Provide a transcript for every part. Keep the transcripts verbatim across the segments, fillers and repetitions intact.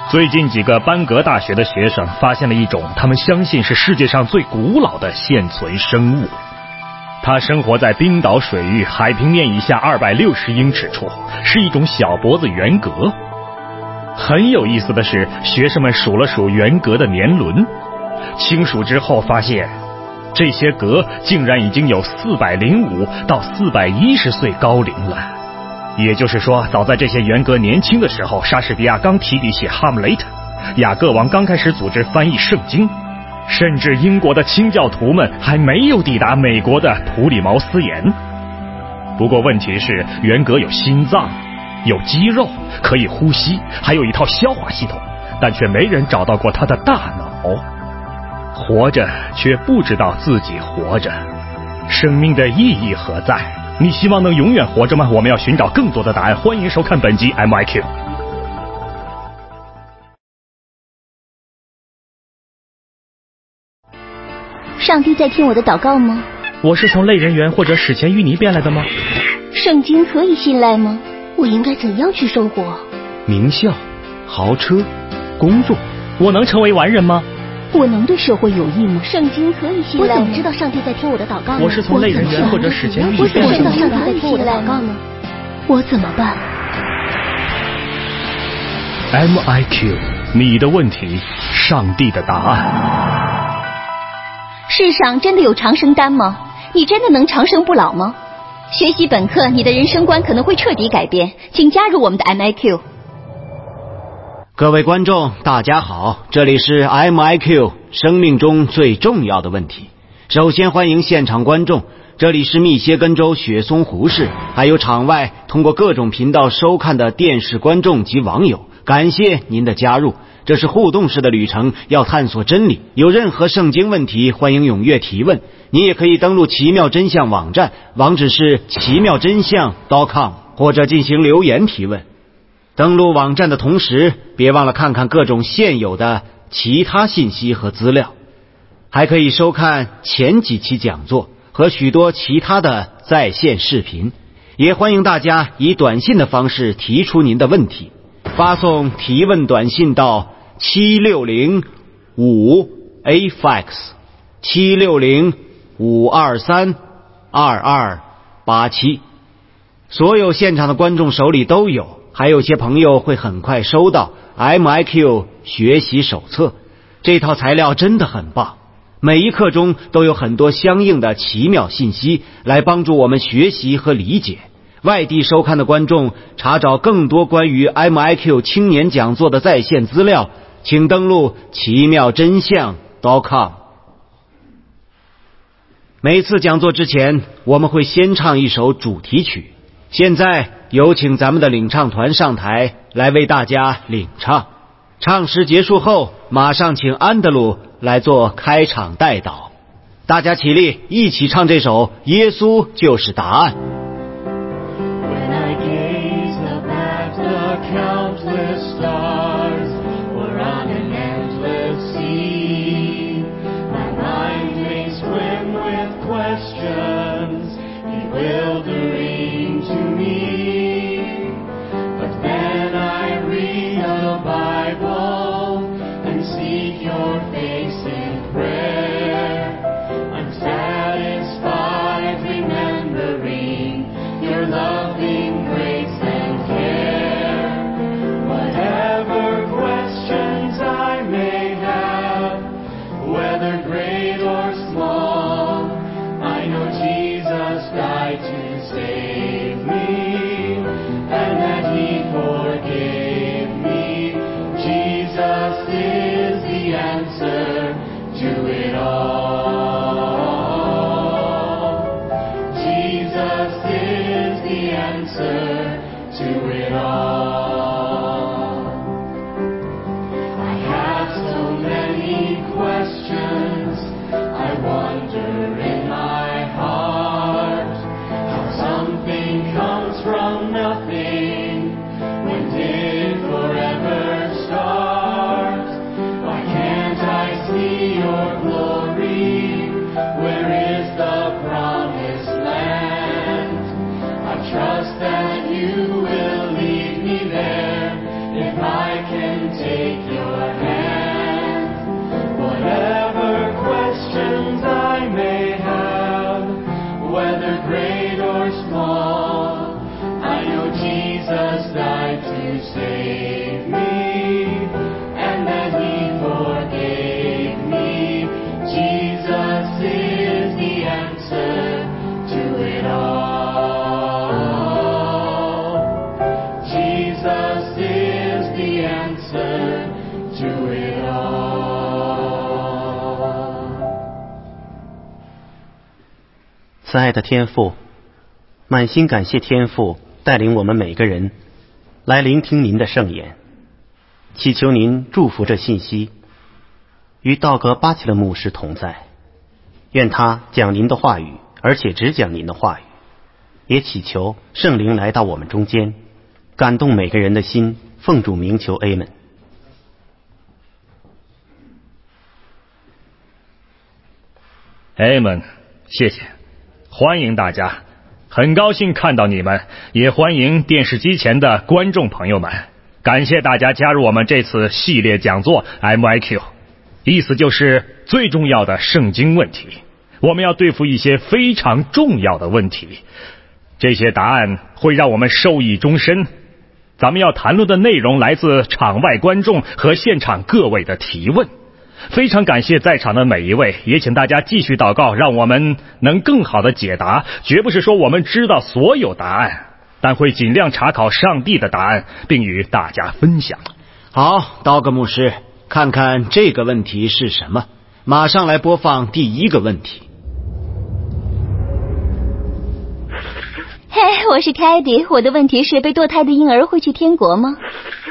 最近几个班格大学的学生发现了一种他们相信是世界上最古老的现存生物，它生活在冰岛水域海平面以下二百六十英尺处，是一种小脖子圆蛤。很有意思的是，学生们数了数圆蛤的年轮，清数之后发现这些蛤竟然已经有四百零五到四百一十岁高龄了。也就是说，早在这些圆蛤年轻的时候，莎士比亚刚提笔写《哈姆雷特》，雅各王刚开始组织翻译圣经，甚至英国的清教徒们还没有抵达美国的普里茅斯岩。不过问题是，圆蛤有心脏，有肌肉，可以呼吸，还有一套消化系统，但却没人找到过它的大脑。活着却不知道自己活着，生命的意义何在？你希望能永远活着吗？我们要寻找更多的答案。欢迎收看本集 M I Q。 上帝在听我的祷告吗？ 我是从类人猿或者史前淤泥变来的吗？ 圣经可以信赖吗？我应该怎样去生活？ 名校、豪车、工作，我能成为完人吗？ 我能对社会有益吗？圣经可以信赖吗？我怎么知道上帝在听我的祷告呢？ 我是从类人猿或者史前淤泥我怎么知道上帝变在听我的祷告呢？我怎么办 ？M I Q， 你的问题，上帝的答案。 世上真的有长生丹吗？你真的能长生不老吗？学习本课，你的人生观可能会彻底改变。请加入我们的 M I Q。 各位观众大家好，这里是 M I Q 生命中最重要的问题。首先欢迎现场观众，这里是密歇根州雪松湖市，还有场外通过各种频道收看的电视观众及网友，感谢您的加入。这是互动式的旅程，要探索真理，有任何圣经问题欢迎踊跃提问。你也可以登录奇妙真相网站，网址是奇妙真相 .com， 或者进行留言提问。登录网站的同时，别忘了看看各种现有的其他信息和资料，还可以收看前几期讲座和许多其他的在线视频。也欢迎大家以短信的方式提出您的问题，发送提问短信到七六零五 A F A X 七六零五二三二二八七。所有现场的观众手里都有，还有些朋友会很快收到 M I Q 学习手册，这套材料真的很棒，每一课中都有很多相应的奇妙信息来帮助我们学习和理解。外地收看的观众查找更多关于 M I Q 青年讲座的在线资料，请登录奇妙真相 .com。 每次讲座之前，我们会先唱一首主题曲。现在有请咱们的领唱团上台来为大家领唱。唱诗结束后，马上请安德鲁来做开场代祷。大家起立，一起唱这首《耶稣就是答案》。 Trust that you will lead me there if I can take small, I know Jesus died to save me, and that He forgave me. Jesus is the answer to it all. Jesus is the answer to it all. 慈爱的天父，满心感谢天父带领我们每个人来聆听您的圣言，祈求您祝福这信息，与道格巴奇勒牧师同在，愿他讲您的话语，而且只讲您的话语，也祈求圣灵来到我们中间，感动每个人的心，奉主名求 Amen。 Amen， 谢谢，欢迎大家，很高兴看到你们，也欢迎电视机前的观众朋友们，感谢大家加入我们这次系列讲座 M I Q， 意思就是最重要的圣经问题，我们要对付一些非常重要的问题，这些答案会让我们受益终身。咱们要谈论的内容来自场外观众和现场各位的提问，非常感谢在场的每一位，也请大家继续祷告，让我们能更好的解答，绝不是说我们知道所有答案，但会尽量查考上帝的答案，并与大家分享。 好，道格牧师，看看这个问题是什么，马上来播放第一个问题。 嘿，我是凯迪，我的问题是，被堕胎的婴儿会去天国吗？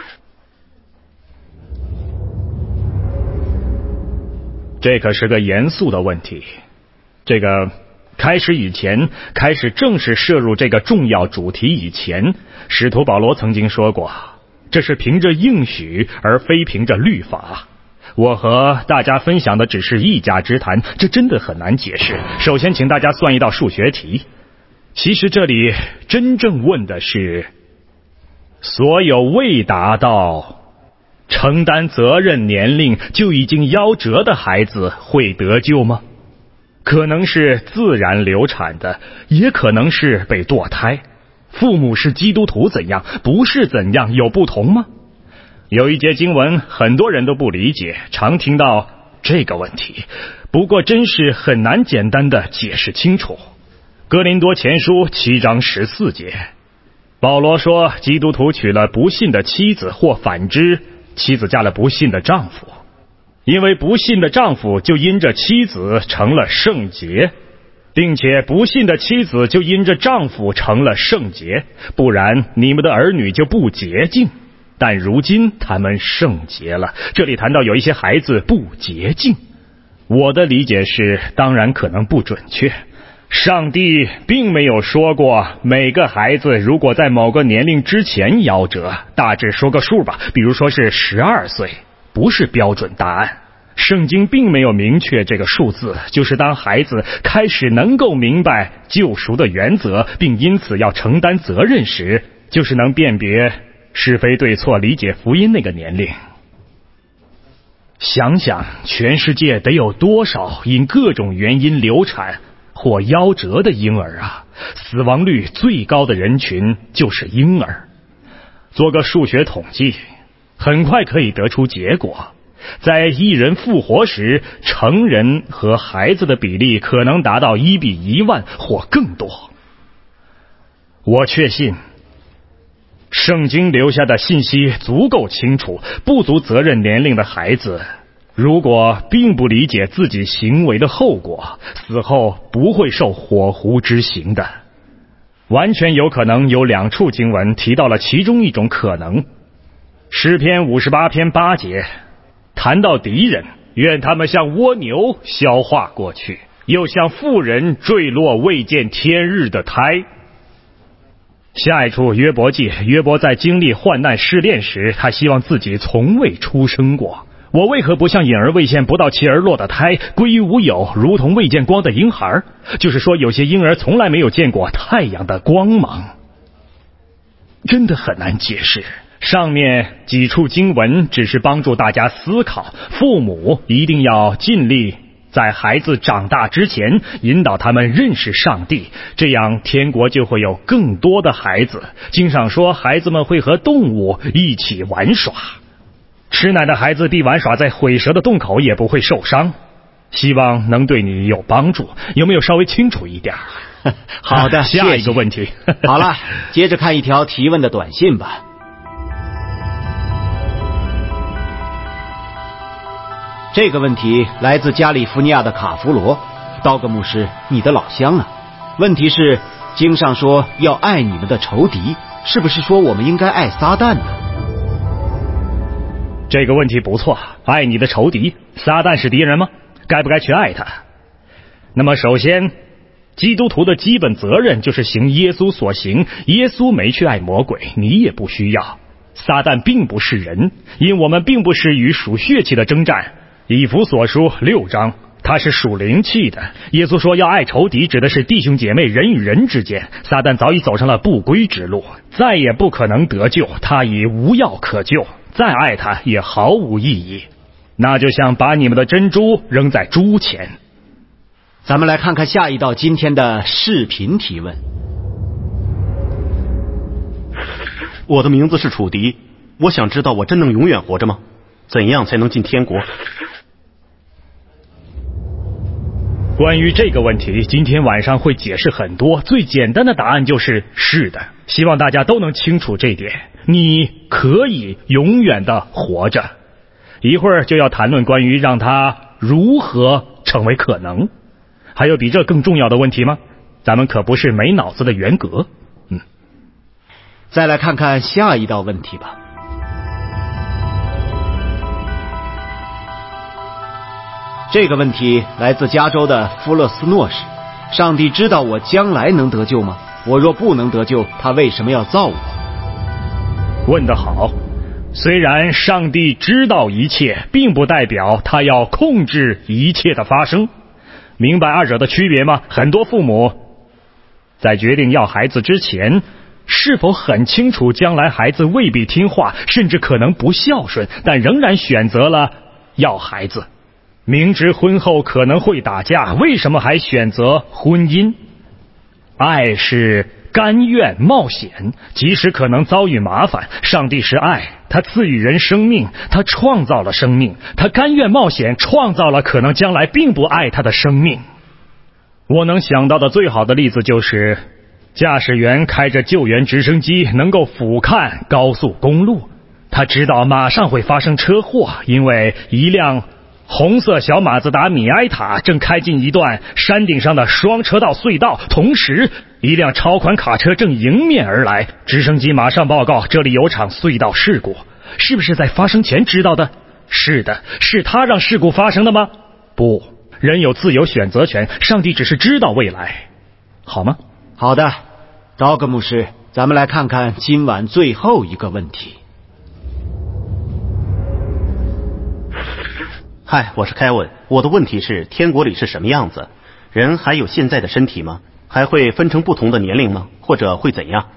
这可是个严肃的问题。这个开始以前，开始正式摄入这个重要主题以前，使徒保罗曾经说过，这是凭着应许而非凭着律法。我和大家分享的只是一家之谈，这真的很难解释。首先请大家算一道数学题。其实这里真正问的是，所有未达到承担责任年龄就已经夭折的孩子会得救吗？可能是自然流产的，也可能是被堕胎。父母是基督徒怎样，不是怎样，有不同吗？有一节经文很多人都不理解，常听到这个问题，不过真是很难简单的解释清楚。哥林多前书七章十四节，保罗说，基督徒娶了不信的妻子，或反之，妻子嫁了不信的丈夫，因为不信的丈夫就因着妻子成了圣洁，并且不信的妻子就因着丈夫成了圣洁，不然你们的儿女就不洁净，但如今他们圣洁了。这里谈到有一些孩子不洁净，我的理解是，当然可能不准确，上帝并没有说过每个孩子如果在某个年龄之前夭折，大致说个数吧，比如说是十二岁，不是标准答案。圣经并没有明确这个数字，就是当孩子开始能够明白救赎的原则，并因此要承担责任时，就是能辨别是非对错，理解福音那个年龄。想想全世界得有多少因各种原因流产或夭折的婴儿啊，死亡率最高的人群就是婴儿。做个数学统计，很快可以得出结果，在一人复活时，成人和孩子的比例可能达到一比一万或更多。我确信圣经留下的信息足够清楚，不足责任年龄的孩子如果并不理解自己行为的后果，死后不会受火湖之刑的。完全有可能有两处经文提到了其中一种可能。诗篇五十八篇八节谈到敌人，愿他们像蜗牛消化过去，又像妇人坠落未见天日的胎。下一处约伯记，约伯在经历患难试炼时，他希望自己从未出生过。我为何不像隐而未现不到其而落的胎，归于无有，如同未见光的婴孩？就是说，有些婴儿从来没有见过太阳的光芒。真的很难解释。上面几处经文只是帮助大家思考，父母一定要尽力在孩子长大之前引导他们认识上帝，这样天国就会有更多的孩子。经上说，孩子们会和动物一起玩耍，吃奶的孩子必玩耍在毁蛇的洞口，也不会受伤。希望能对你有帮助，有没有稍微清楚一点？ 好的， 下一个问题。 好了，接着看一条提问的短信吧。这个问题来自加利福尼亚的卡弗罗。道格牧师，你的老乡啊。问题是，经上说要爱你们的仇敌，是不是说我们应该爱撒旦呢？ 这个问题不错，爱你的仇敌，撒旦是敌人吗？该不该去爱他？那么首先，基督徒的基本责任就是行耶稣所行，耶稣没去爱魔鬼，你也不需要。撒旦并不是人，因我们并不是与属血气的征战。以弗所书六章，他是属灵气的。耶稣说要爱仇敌，指的是弟兄姐妹人与人之间。撒旦早已走上了不归之路，再也不可能得救，他已无药可救，再爱他也毫无意义。那就像把你们的珍珠扔在猪前。 咱们来看看下一道今天的视频提问。 我的名字是楚迪，我想知道我真能永远活着吗？怎样才能进天国？ 关于这个问题，今天晚上会解释很多，最简单的答案就是是的。希望大家都能清楚这点，你可以永远的活着。一会儿就要谈论关于让它如何成为可能。还有比这更重要的问题吗？咱们可不是没脑子的袁格。嗯， 再来看看下一道问题吧。这个问题来自加州的弗勒斯诺士。上帝知道我将来能得救吗？我若不能得救，他为什么要造我？ 问得好。虽然上帝知道一切，并不代表他要控制一切的发生。明白二者的区别吗？很多父母在决定要孩子之前，是否很清楚将来孩子未必听话，甚至可能不孝顺，但仍然选择了要孩子。明知婚后可能会打架，为什么还选择婚姻？爱是甘愿冒险，即使可能遭遇麻烦。上帝是爱，他赐予人生命，他创造了生命，他甘愿冒险，创造了可能将来并不爱他的生命。我能想到的最好的例子就是驾驶员开着救援直升机能够俯瞰高速公路，他知道马上会发生车祸，因为一辆红色小马自达米埃塔正开进一段山顶上的双车道隧道，同时一辆超宽卡车正迎面而来。直升机马上报告，这里有场隧道事故。是不是在发生前知道的？是的。是他让事故发生的吗？不。人有自由选择权，上帝只是知道未来，好吗？ 好的，道格牧师，咱们来看看今晚最后一个问题。 嗨，我是凯文。我的问题是，天国里是什么样子？人还有现在的身体吗？还会分成不同的年龄吗？或者会怎样？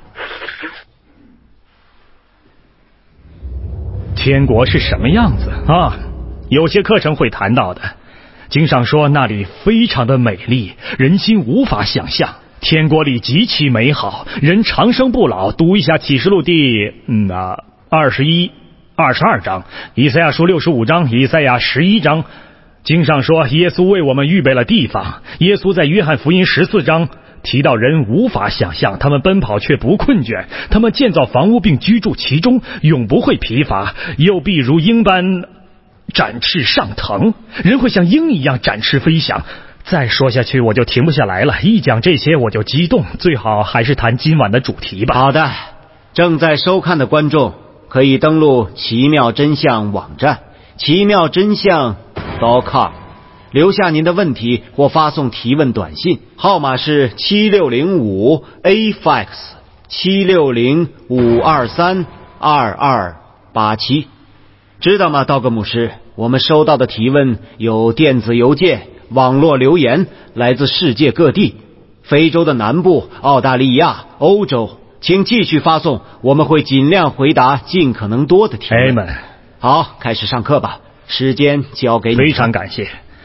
天国是什么样子啊？有些课程会谈到的。经上说那里非常的美丽，人心无法想象。天国里极其美好，人长生不老。读一下启示录第嗯啊二十一二十二章，以赛亚书六十五章，以赛亚十一章。经上说耶稣为我们预备了地方。耶稣在约翰福音十四章提到人无法想象，他们奔跑却不困倦，他们建造房屋并居住其中，永不会疲乏，又必如鹰般展翅上腾。人会像鹰一样展翅飞翔。再说下去我就停不下来了，一讲这些我就激动，最好还是谈今晚的主题吧。 好的，正在收看的观众可以登录奇妙真相网站奇妙真相 .com， 留下您的问题或发送提问短信，号码是七六零五 A F A X 七六零五二三二二八七。知道吗，道格牧师？我们收到的提问有电子邮件、网络留言，来自世界各地，非洲的南部、澳大利亚、欧洲，请继续发送，我们会尽量回答尽可能多的提问。 Amen。 好，开始上课吧，时间交给你。 非常感谢。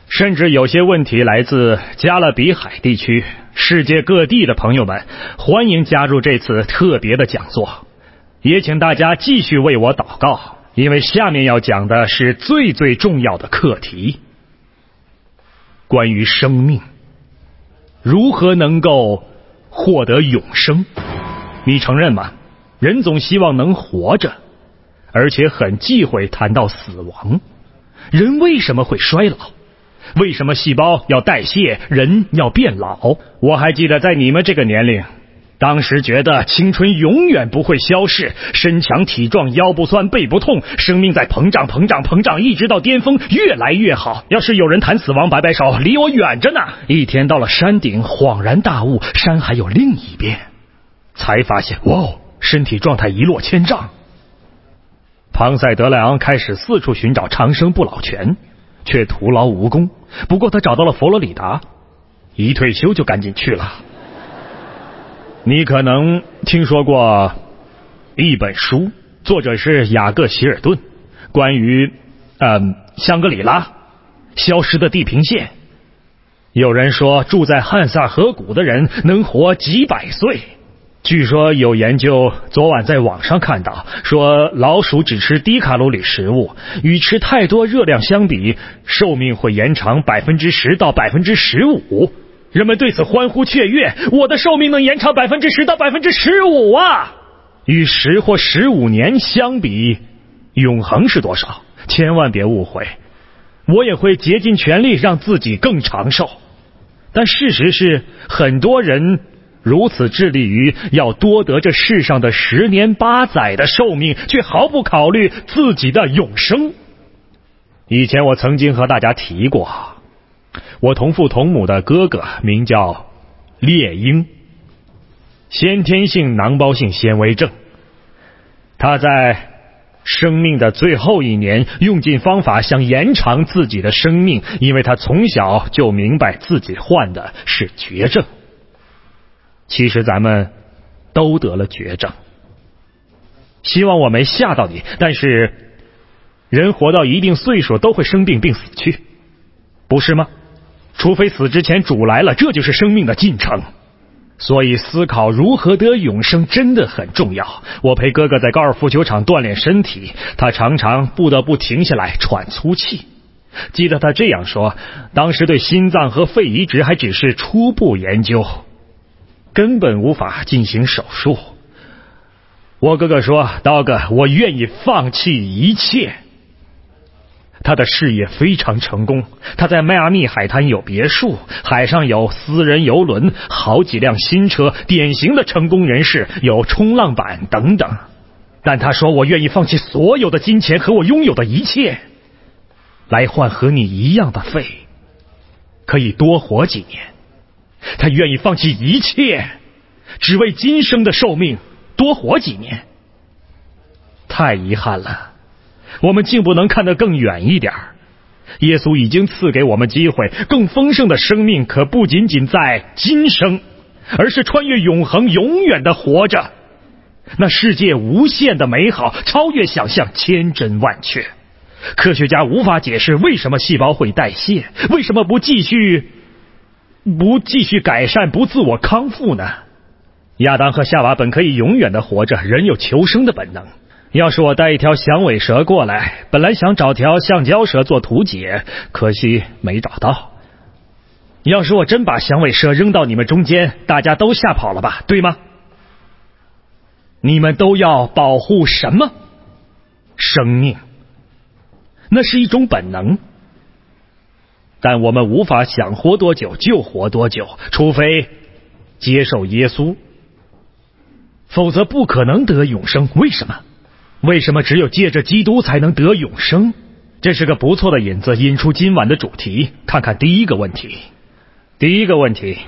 甚至有些问题来自加勒比海地区，世界各地的朋友们，欢迎加入这次特别的讲座。也请大家继续为我祷告，因为下面要讲的是最最重要的课题，关于生命，如何能够获得永生。你承认吗？人总希望能活着，而且很忌讳谈到死亡。人为什么会衰老？为什么细胞要代谢，人要变老？我还记得在你们这个年龄，当时觉得青春永远不会消逝，身强体壮，腰不酸背不痛，生命在膨胀膨胀膨胀，一直到巅峰，越来越好。要是有人谈死亡，摆摆手，离我远着呢。一天到了山顶，恍然大悟，山还有另一边，才发现哇，身体状态一落千丈。庞塞德莱昂开始四处寻找长生不老泉，却徒劳无功。不过他找到了佛罗里达，一退休就赶紧去了。你可能听说过一本书，作者是雅各希尔顿，关于嗯香格里拉消失的地平线。有人说住在汉萨河谷的人能活几百岁。据说有研究昨晚在网上看到，说老鼠只吃低卡路里食物，与吃太多热量相比，寿命会延长百分之十到百分之十五。人们对此欢呼雀跃，我的寿命能延长百分之十到百分之十五啊！与十或十五年相比，永恒是多少？千万别误会，我也会竭尽全力让自己更长寿。但事实是，很多人如此致力于要多得这世上的十年八载的寿命，却毫不考虑自己的永生。以前我曾经和大家提过，我同父同母的哥哥名叫猎鹰，先天性囊包性纤维症。他在生命的最后一年用尽方法想延长自己的生命，因为他从小就明白自己患的是绝症。其实咱们都得了绝症，希望我没吓到你，但是人活到一定岁数都会生病并死去，不是吗？除非死之前主来了，这就是生命的进程。所以思考如何得永生真的很重要。我陪哥哥在高尔夫球场锻炼身体，他常常不得不停下来喘粗气。记得他这样说，当时对心脏和肺移植还只是初步研究，根本无法进行手术。我哥哥说，刀哥，我愿意放弃一切。他的事业非常成功，他在迈阿密海滩有别墅，海上有私人游轮，好几辆新车，典型的成功人士，有冲浪板等等。但他说，我愿意放弃所有的金钱和我拥有的一切，来换和你一样的肺，可以多活几年。他愿意放弃一切，只为今生的寿命多活几年。太遗憾了，我们竟不能看得更远一点。耶稣已经赐给我们机会，更丰盛的生命可不仅仅在今生，而是穿越永恒，永远的活着。那世界无限的美好，超越想象，千真万确。科学家无法解释为什么细胞会代谢，为什么不继续不继续改善，不自我康复呢？亚当和夏娃本可以永远的活着，人有求生的本能。要是我带一条响尾蛇过来，本来想找条橡胶蛇做图解，可惜没找到。要是我真把响尾蛇扔到你们中间，大家都吓跑了吧，对吗？你们都要保护什么？生命。那是一种本能。但我们无法想活多久就活多久，除非接受耶稣，否则不可能得永生。为什么？为什么只有借着基督才能得永生？这是个不错的引子，引出今晚的主题。看看第一个问题。第一个问题，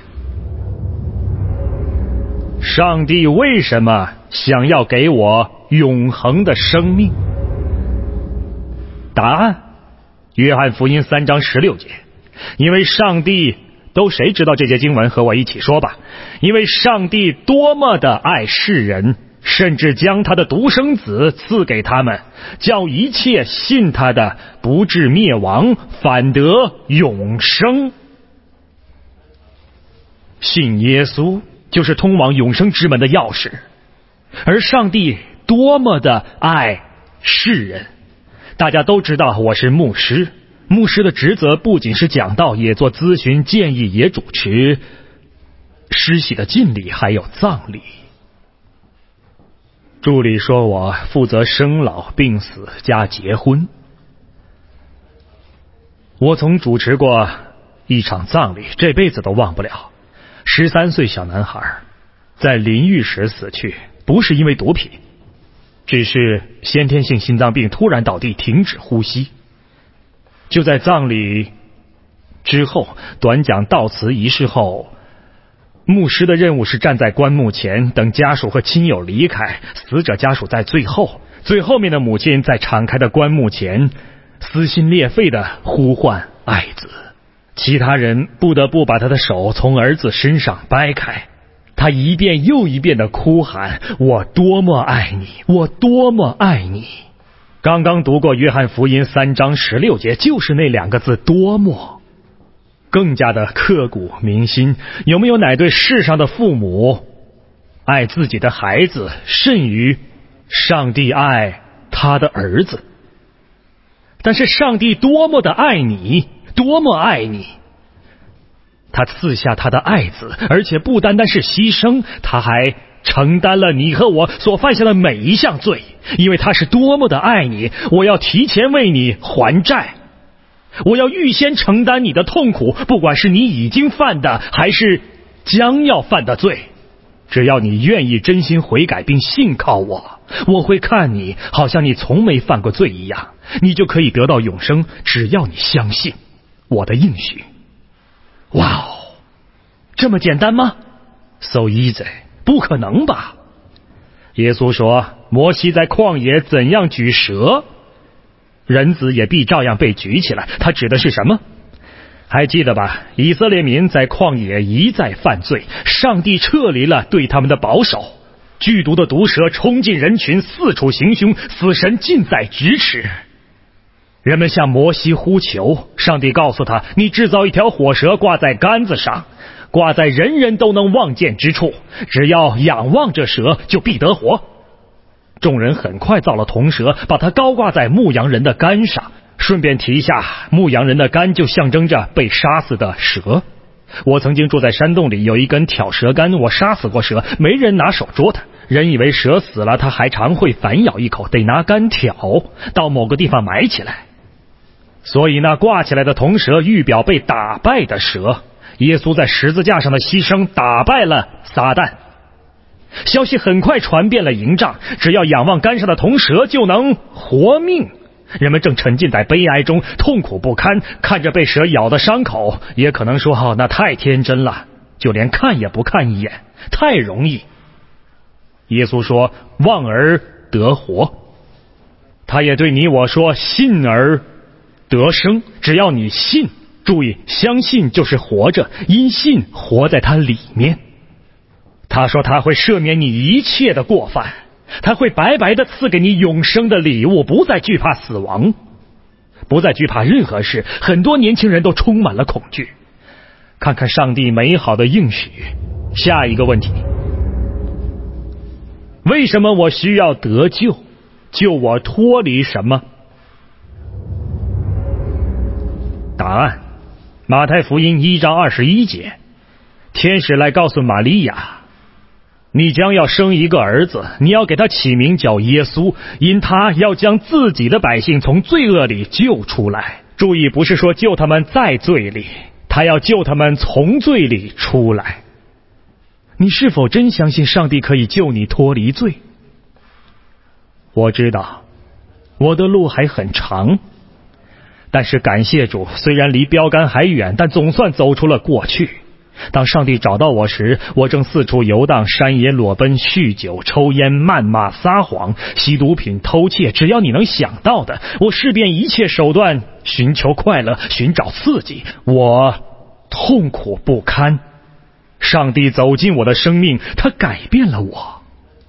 上帝为什么想要给我永恒的生命？答案，约翰福音三章十六节。因为上帝，都谁知道这节经文？和我一起说吧。因为上帝多么的爱世人， 甚至将他的独生子赐给他们，叫一切信他的不至灭亡，反得永生。信耶稣就是通往永生之门的钥匙。而上帝多么的爱世人，大家都知道我是牧师，牧师的职责不仅是讲道，也做咨询建议，也主持施洗的浸礼，还有葬礼。助理说我负责生老病死加结婚。我曾主持过一场葬礼，这辈子都忘不了。十三岁小男孩在淋浴时死去，不是因为毒品，只是先天性心脏病突然倒地停止呼吸。就在葬礼之后，短讲悼词仪式后，牧师的任务是站在棺木前，等家属和亲友离开，死者家属在最后，最后面的母亲在敞开的棺木前撕心裂肺地呼唤爱子，其他人不得不把他的手从儿子身上掰开。他一遍又一遍地哭喊：我多么爱你，我多么爱你。刚刚读过约翰福音三章十六节，就是那两个字多么，更加的刻骨铭心。有没有哪对世上的父母爱自己的孩子甚于上帝爱他的儿子？但是上帝多么的爱你，多么爱你，他赐下他的爱子，而且不单单是牺牲，他还承担了你和我所犯下的每一项罪。因为他是多么的爱你，我要提前为你还债，我要预先承担你的痛苦，不管是你已经犯的还是将要犯的罪。只要你愿意真心悔改并信靠我，我会看你好像你从没犯过罪一样，你就可以得到永生，只要你相信我的应许。哇哦，这么简单吗？ So easy， 不可能吧？耶稣说，摩西在旷野怎样举蛇，人子也必照样被举起来。他指的是什么？还记得吧？以色列民在旷野一再犯罪，上帝撤离了对他们的保守，剧毒的毒蛇冲进人群，四处行凶，死神近在咫尺。人们向摩西呼求，上帝告诉他，你制造一条火蛇挂在杆子上，挂在人人都能望见之处，只要仰望这蛇就必得活。众人很快造了铜蛇，把它高挂在牧羊人的杆上。顺便提一下，牧羊人的杆就象征着被杀死的蛇。我曾经住在山洞里，有一根挑蛇杆，我杀死过蛇，没人拿手捉它。人以为蛇死了，它还常会反咬一口，得拿杆挑到某个地方埋起来。所以那挂起来的铜蛇预表被打败的蛇。耶稣在十字架上的牺牲打败了撒旦。消息很快传遍了营帐，只要仰望杆上的铜蛇就能活命。人们正沉浸在悲哀中，痛苦不堪，看着被蛇咬的伤口，也可能说，哦，那太天真了，就连看也不看一眼，太容易。耶稣说，望而得活。他也对你我说，信而得生。只要你信，注意，相信就是活着，因信活在他里面。他说他会赦免你一切的过犯，他会白白的赐给你永生的礼物，不再惧怕死亡，不再惧怕任何事。很多年轻人都充满了恐惧。看看上帝美好的应许。下一个问题，为什么我需要得救？救我脱离什么？答案，马太福音一章二十一节，天使来告诉玛利亚，你将要生一个儿子，你要给他起名叫耶稣，因他要将自己的百姓从罪恶里救出来。注意，不是说救他们在罪里，他要救他们从罪里出来。你是否真相信上帝可以救你脱离罪？我知道我的路还很长，但是感谢主，虽然离标杆还远，但总算走出了过去。当上帝找到我时，我正四处游荡，山野裸奔，酗酒、抽烟、谩骂、撒谎、吸毒品、偷窃，只要你能想到的，我试遍一切手段寻求快乐，寻找刺激。我痛苦不堪。上帝走进我的生命，他改变了我。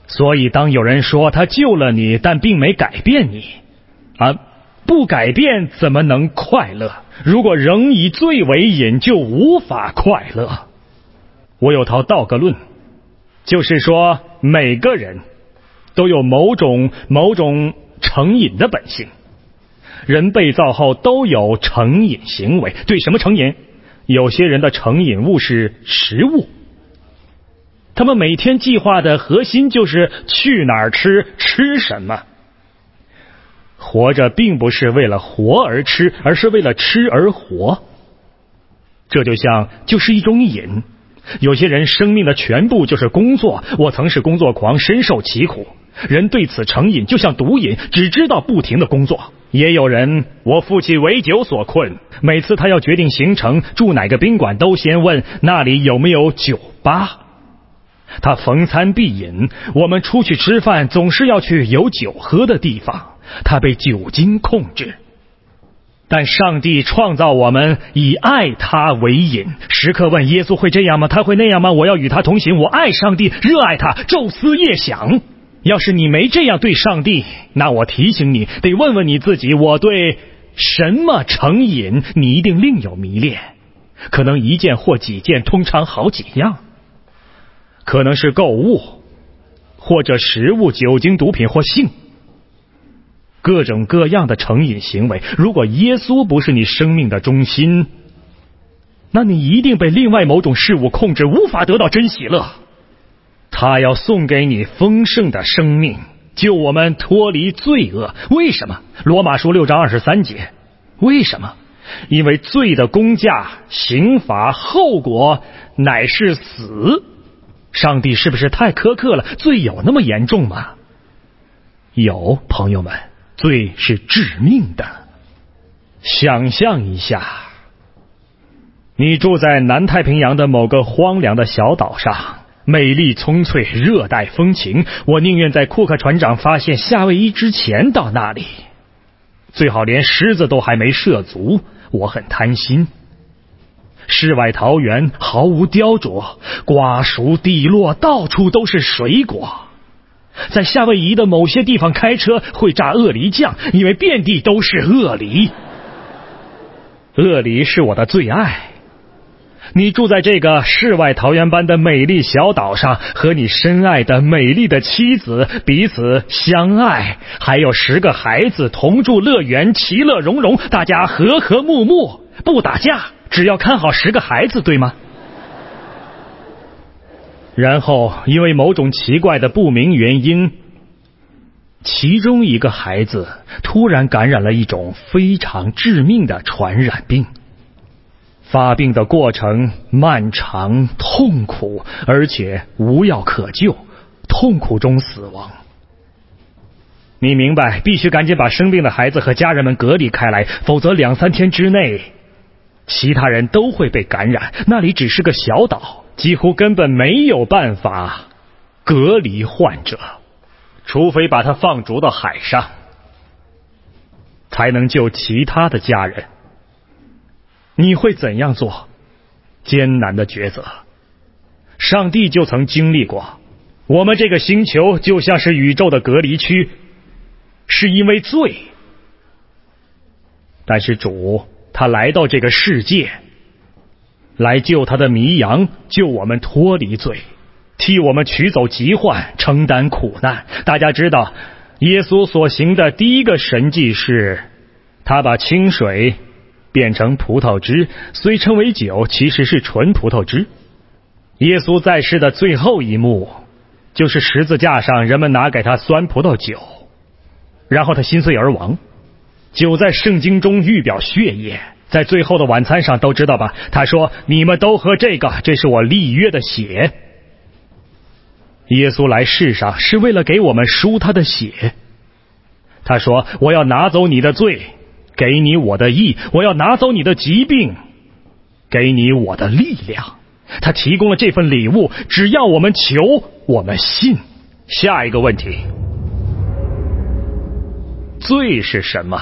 所以当有人说他救了你，但并没改变你，啊，不改变怎么能快乐？如果仍以罪为瘾，就无法快乐。我有套道格论，就是说每个人都有某种某种成瘾的本性，人被造后都有成瘾行为。对什么成瘾？有些人的成瘾物是食物，他们每天计划的核心就是去哪儿吃，吃什么。活着并不是为了活而吃，而是为了吃而活。这就像就是一种瘾。有些人生命的全部就是工作，我曾是工作狂，深受其苦。人对此成瘾，就像毒瘾，只知道不停的工作。也有人，我父亲为酒所困，每次他要决定行程，住哪个宾馆，都先问那里有没有酒吧。他逢餐必饮，我们出去吃饭总是要去有酒喝的地方，他被酒精控制。但上帝创造我们以爱他为瘾，时刻问耶稣会这样吗？他会那样吗？我要与他同行，我爱上帝，热爱他，昼思夜想。要是你没这样对上帝，那我提醒你，得问问你自己，我对什么成瘾？你一定另有迷恋，可能一件或几件，通常好几样，可能是购物，或者食物、酒精、毒品或性，各种各样的成瘾行为。如果耶稣不是你生命的中心，那你一定被另外某种事物控制，无法得到真喜乐。他要送给你丰盛的生命，救我们脱离罪恶。为什么？罗马书六章二十三节。为什么？因为罪的工价、刑罚、后果乃是死。上帝是不是太苛刻了？罪有那么严重吗？有，朋友们，罪是致命的。想象一下，你住在南太平洋的某个荒凉的小岛上，美丽葱翠，热带风情，我宁愿在库克船长发现夏威夷之前到那里，最好连狮子都还没涉足。我很贪心。世外桃源毫无雕琢，瓜熟蒂落，到处都是水果。在夏威夷的某些地方开车会炸鳄梨酱，因为遍地都是鳄梨。鳄梨是我的最爱。你住在这个世外桃源般的美丽小岛上，和你深爱的美丽的妻子彼此相爱，还有十个孩子，同住乐园，其乐融融，大家和和睦睦，不打架，只要看好十个孩子，对吗？然后因为某种奇怪的不明原因，其中一个孩子突然感染了一种非常致命的传染病。发病的过程漫长痛苦，而且无药可救，痛苦中死亡。你明白，必须赶紧把生病的孩子和家人们隔离开来，否则两三天之内其他人都会被感染。那里只是个小岛，几乎根本没有办法隔离患者，除非把他放逐到海上，才能救其他的家人。你会怎样做？艰难的抉择。上帝就曾经历过。我们这个星球就像是宇宙的隔离区，是因为罪。但是主他来到这个世界，来救他的迷羊，救我们脱离罪，替我们取走疾患，承担苦难。大家知道，耶稣所行的第一个神迹是，他把清水变成葡萄汁，虽称为酒，其实是纯葡萄汁。耶稣在世的最后一幕，就是十字架上人们拿给他酸葡萄酒，然后他心碎而亡。酒在圣经中预表血液，在最后的晚餐上都知道吧？他说：你们都喝这个，这是我立约的血。耶稣来世上是为了给我们赎他的血。他说：我要拿走你的罪，给你我的义，我要拿走你的疾病，给你我的力量。他提供了这份礼物，只要我们求，我们信。下一个问题，罪是什么？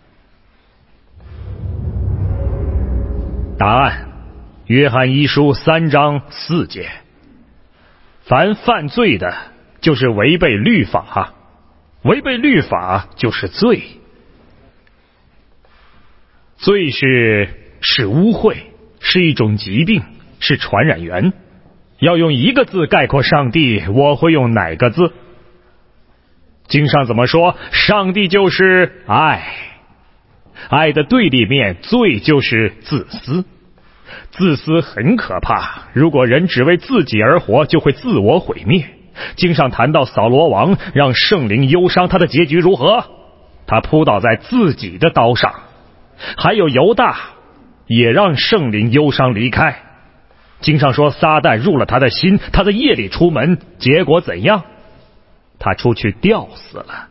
答案：约翰一书三章四节。凡犯罪的， 就是违背律法，违背律法就是罪。罪是是污秽，是一种疾病，是传染源。要用一个字概括上帝，我会用哪个字？经上怎么说？上帝就是爱，爱的对立面，罪就是自私。自私很可怕，如果人只为自己而活，就会自我毁灭。经上谈到扫罗王让圣灵忧伤，他的结局如何？他扑倒在自己的刀上。还有犹大也让圣灵忧伤离开。经上说撒旦入了他的心，他在夜里出门，结果怎样？他出去吊死了。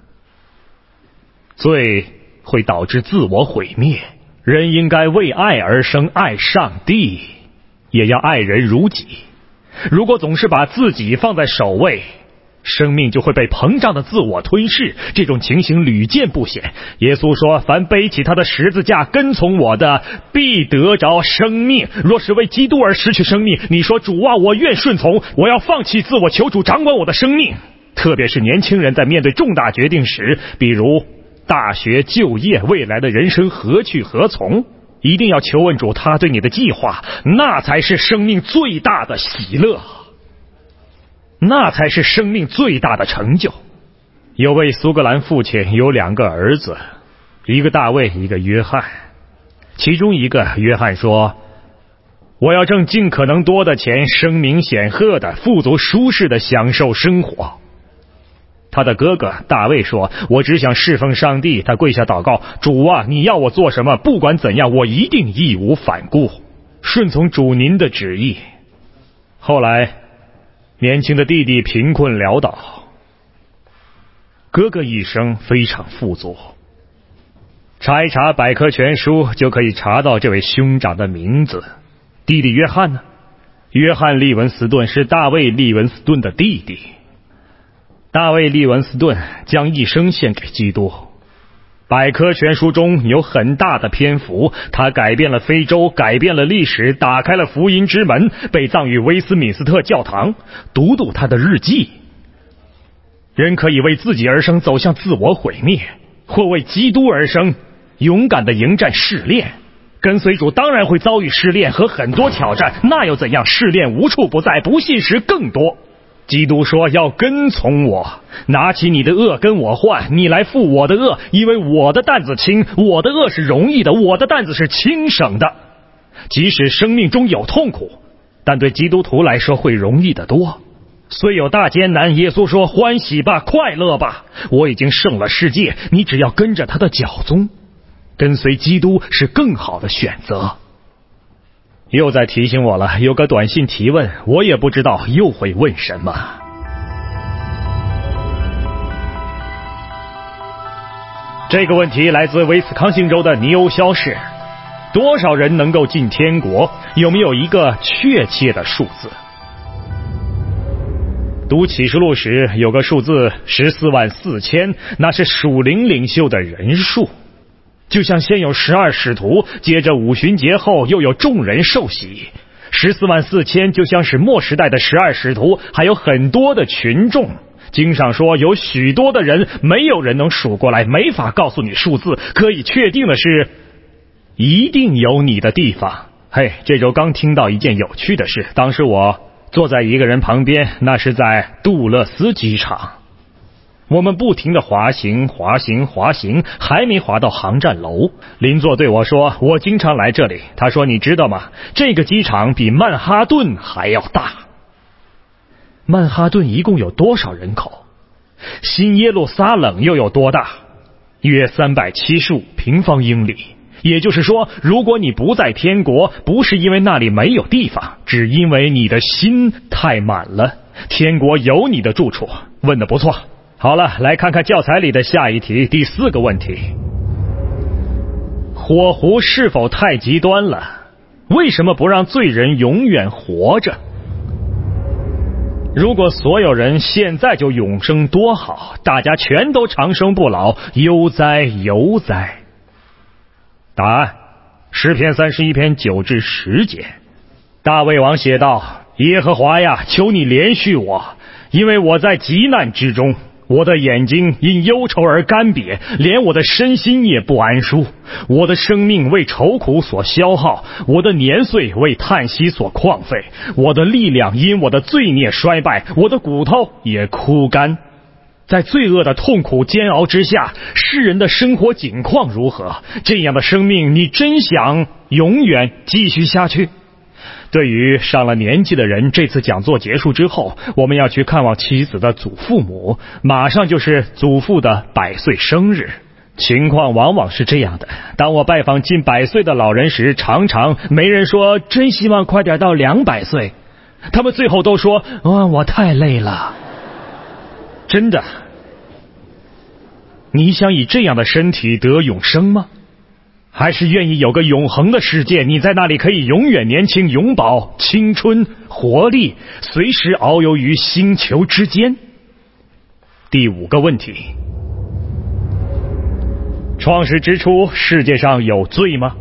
罪会导致自我毁灭，人应该为爱而生，爱上帝，也要爱人如己。如果总是把自己放在首位，生命就会被膨胀的自我吞噬，这种情形屡见不鲜。耶稣说，凡背起他的十字架跟从我的，必得着生命。若是为基督而失去生命，你说主啊，我愿顺从，我要放弃自我，求主掌管我的生命。特别是年轻人在面对重大决定时，比如大学、就业、未来的人生何去何从，一定要求问主他对你的计划，那才是生命最大的喜乐，那才是生命最大的成就。有位苏格兰父亲有两个儿子，一个大卫，一个约翰。其中一个约翰说，我要挣尽可能多的钱，声名显赫的、富足舒适的享受生活。他的哥哥大卫说，我只想侍奉上帝。他跪下祷告，主啊，你要我做什么？不管怎样，我一定义无反顾，顺从主您的旨意。后来年轻的弟弟贫困潦倒，哥哥一生非常富足。查一查百科全书就可以查到这位兄长的名字。弟弟约翰呢？约翰利文斯顿是大卫利文斯顿的弟弟。大卫利文斯顿将一生献给基督。百科全书中有很大的篇幅，他改变了非洲，改变了历史，打开了福音之门，被葬于威斯敏斯特教堂。读读他的日记。人可以为自己而生，走向自我毁灭，或为基督而生，勇敢地迎战试炼。跟随主当然会遭遇试炼和很多挑战，那又怎样？试炼无处不在，不信时更多。基督说要跟从我，拿起你的恶跟我换，你来负我的恶，因为我的担子轻，我的恶是容易的，我的担子是轻省的。即使生命中有痛苦，但对基督徒来说会容易得多。虽有大艰难，耶稣说欢喜吧，快乐吧，我已经胜了世界，你只要跟着他的脚踪。跟随基督是更好的选择。又在提醒我了，有个短信提问，我也不知道又会问什么。这个问题来自威斯康星州的尼欧肖市，多少人能够进天国？有没有一个确切的数字？读启示录时有个数字十四万四千，那是属灵领袖的人数。就像先有十二使徒，接着五旬节后又有众人受洗，十四万四千就像是末时代的十二使徒，还有很多的群众。经上说有许多的人，没有人能数过来，没法告诉你数字。可以确定的是，一定有你的地方。嘿，这周刚听到一件有趣的事，当时我坐在一个人旁边，那是在杜勒斯机场。我们不停地滑行滑行滑行，还没滑到航站楼。邻座对我说，我经常来这里。他说，你知道吗，这个机场比曼哈顿还要大。曼哈顿一共有多少人口？新耶路撒冷又有多大？约三百七十五平方英里。也就是说，如果你不在天国，不是因为那里没有地方，只因为你的心太满了。天国有你的住处。问得不错。好了，来看看教材里的下一题，第四个问题。火湖是否太极端了？为什么不让罪人永远活着？如果所有人现在就永生多好，大家全都长生不老，悠哉悠哉。答案：诗篇三十一篇九至十节。大卫王写道：耶和华呀，求你怜恤我， 因为我在急难之中，我的眼睛因忧愁而干瘪，连我的身心也不安舒。我的生命为愁苦所消耗，我的年岁为叹息所旷废，我的力量因我的罪孽衰败，我的骨头也枯干。在罪恶的痛苦煎熬之下，世人的生活景况如何？这样的生命，你真想永远继续下去？对于上了年纪的人，这次讲座结束之后，我们要去看望妻子的祖父母，马上就是祖父的百岁生日。情况往往是这样的，当我拜访近百岁的老人时，常常没人说真希望快点到两百岁，他们最后都说啊，我太累了。真的，你想以这样的身体得永生吗？还是愿意有个永恒的世界，你在那里可以永远年轻，永葆青春活力，随时遨游于星球之间？第五个问题，创世之初，世界上有罪吗？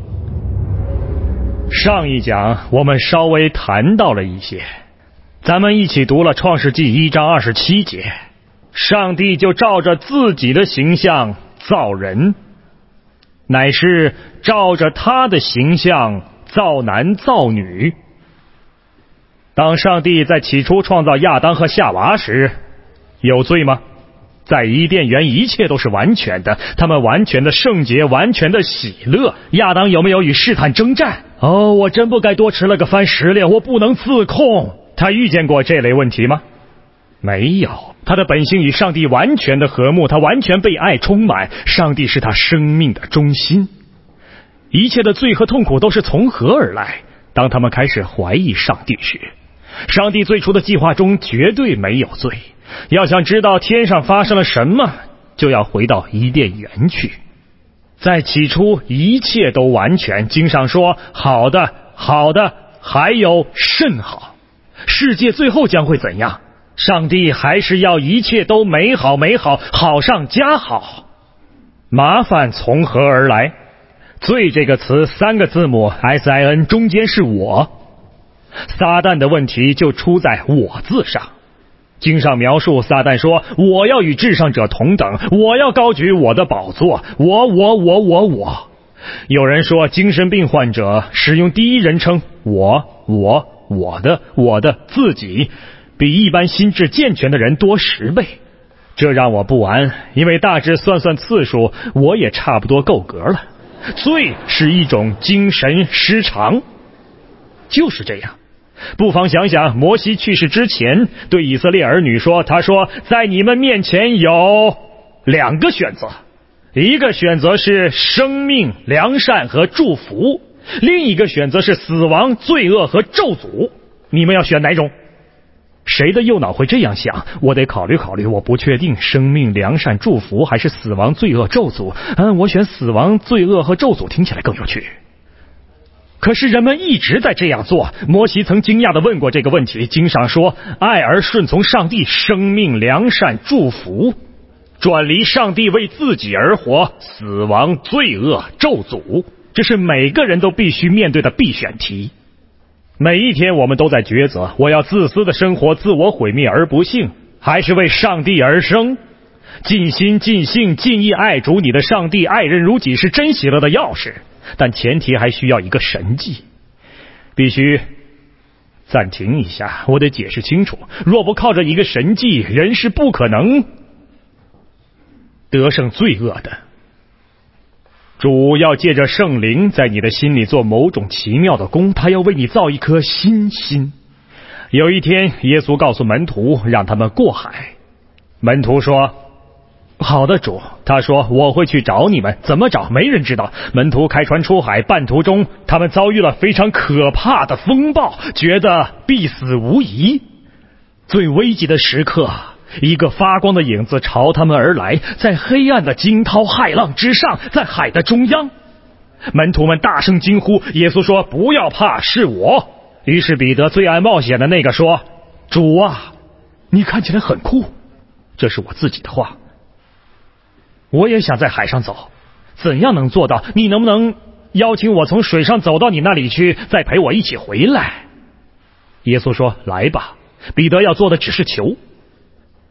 上一讲我们稍微谈到了一些，咱们一起读了创世纪一章二十七节，上帝就照着自己的形象造人，乃是照着他的形象造男造女。当上帝在起初创造亚当和夏娃时，有罪吗？在伊甸园一切都是完全的，他们完全的圣洁，完全的喜乐。亚当有没有与试探征战？哦，我真不该多吃了个番石榴，我不能自控。他遇见过这类问题吗？没有。他的本性与上帝完全的和睦，他完全被爱充满，上帝是他生命的中心。一切的罪和痛苦都是从何而来？当他们开始怀疑上帝时，上帝最初的计划中绝对没有罪。要想知道天上发生了什么，就要回到伊甸园去。在起初一切都完全，经上说好的好的，还有甚好。世界最后将会怎样？上帝还是要一切都美好美好，好上加好。麻烦从何而来？罪这个词三个字母 S I N 中间是我，撒旦的问题就出在我字上。经上描述撒旦说，我要与至上者同等，我要高举我的宝座，我我我我我。有人说精神病患者使用第一人称我我我的我的自己，比一般心智健全的人多十倍，这让我不安，因为大致算算次数，我也差不多够格了。罪是一种精神失常，就是这样。不妨想想摩西去世之前对以色列儿女说，他说在你们面前有两个选择，一个选择是生命良善和祝福，另一个选择是死亡罪恶和咒诅，你们要选哪种？谁的右脑会这样想？我得考虑考虑，我不确定生命良善祝福还是死亡罪恶咒诅。嗯，我选死亡罪恶和咒诅，听起来更有趣。可是人们一直在这样做。摩西曾惊讶地问过这个问题，经上说爱而顺从上帝，生命良善祝福，转离上帝为自己而活，死亡罪恶咒诅，这是每个人都必须面对的必选题。每一天我们都在抉择，我要自私的生活，自我毁灭而不幸，还是为上帝而生？尽心尽性尽意爱主你的上帝，爱人如己是真喜乐的钥匙，但前提还需要一个神迹。必须暂停一下，我得解释清楚，若不靠着一个神迹，人是不可能得胜罪恶的。主要借着圣灵在你的心里做某种奇妙的工，他要为你造一颗新心。有一天耶稣告诉门徒让他们过海，门徒说好的主，他说我会去找你们，怎么找没人知道。门徒开船出海，半途中他们遭遇了非常可怕的风暴，觉得必死无疑。最危急的时刻，一个发光的影子朝他们而来，在黑暗的惊涛骇浪之上，在海的中央。门徒们大声惊呼，耶稣说不要怕，是我。于是彼得最爱冒险的那个说，主啊，你看起来很酷。这是我自己的话，我也想在海上走，怎样能做到？你能不能邀请我从水上走到你那里去，再陪我一起回来？耶稣说来吧。彼得要做的只是求，